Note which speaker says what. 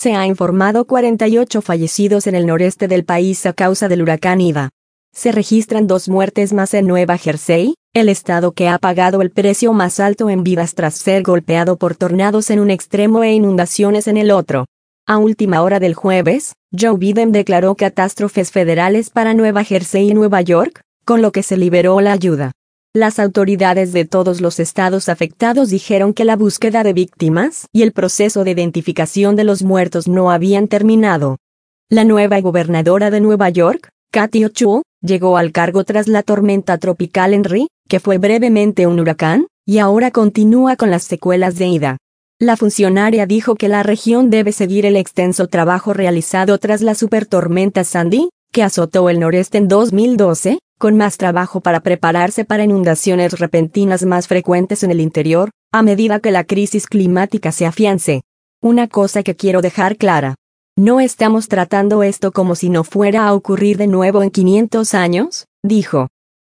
Speaker 1: Se ha informado 48 fallecidos en el noreste del país a causa del huracán Ida. Se registran 2 muertes más en Nueva Jersey, el estado que ha pagado el precio más alto en vidas tras ser golpeado por tornados en un extremo e inundaciones en el otro. A última hora del jueves, Joe Biden declaró catástrofes federales para Nueva Jersey y Nueva York, con lo que se liberó la ayuda. Las autoridades de todos los estados afectados dijeron que la búsqueda de víctimas y el proceso de identificación de los muertos no habían terminado. La nueva gobernadora de Nueva York, Kathy Hochul, llegó al cargo tras la tormenta tropical Henry, que fue brevemente un huracán, y ahora continúa con las secuelas de Ida. La funcionaria dijo que la región debe seguir el extenso trabajo realizado tras la supertormenta Sandy, que azotó el noreste en 2012, con más trabajo para prepararse para inundaciones repentinas más frecuentes en el interior, a medida que la crisis climática se afiance. Una cosa que quiero dejar clara. No estamos tratando esto como si no fuera a ocurrir de nuevo en 500 años, dijo.